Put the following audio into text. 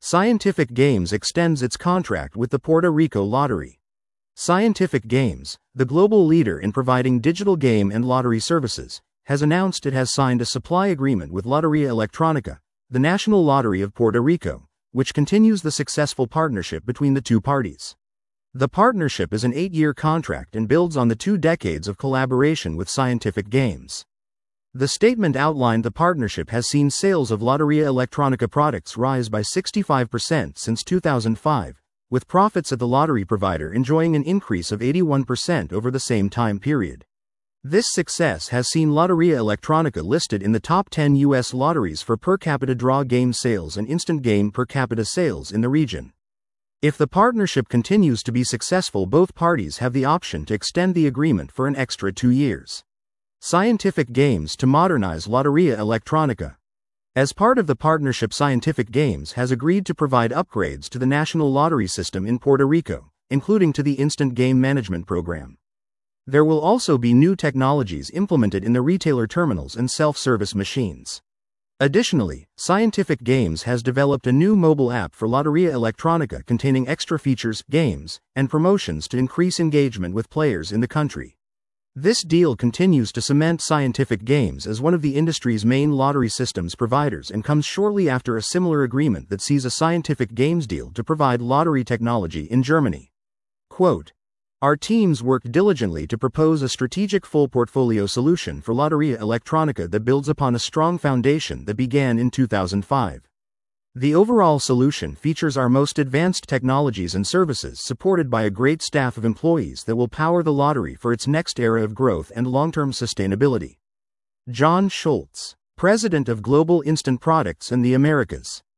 Scientific Games extends its contract with the Puerto Rico Lottery. Scientific Games, the global leader in providing digital game and lottery services, has announced it has signed a supply agreement with Loteria Electronica, the National Lottery of Puerto Rico, which continues the successful partnership between the two parties. The partnership is an 8-year contract and builds on the 2 decades of collaboration with Scientific Games. The statement outlined the partnership has seen sales of Loteria Electronica products rise by 65% since 2005, with profits at the lottery provider enjoying an increase of 81% over the same time period. This success has seen Loteria Electronica listed in the top 10 U.S. lotteries for per capita draw game sales and instant game per capita sales in the region. If the partnership continues to be successful, both parties have the option to extend the agreement for an extra 2 years. Scientific Games to modernize Loteria Electronica. As part of the partnership, Scientific Games has agreed to provide upgrades to the national lottery system in Puerto Rico, including to the instant game management program. There will also be new technologies implemented in the retailer terminals and self-service machines. Additionally, Scientific Games has developed a new mobile app for Loteria Electronica containing extra features, games, and promotions to increase engagement with players in the country. This deal continues to cement Scientific Games as one of the industry's main lottery systems providers and comes shortly after a similar agreement that sees a Scientific Games deal to provide lottery technology in Germany. Quote, "Our teams worked diligently to propose a strategic full portfolio solution for Loteria Electronica that builds upon a strong foundation that began in 2005. The overall solution features our most advanced technologies and services supported by a great staff of employees that will power the lottery for its next era of growth and long-term sustainability." John Schultz, President of Global Instant Products in the Americas.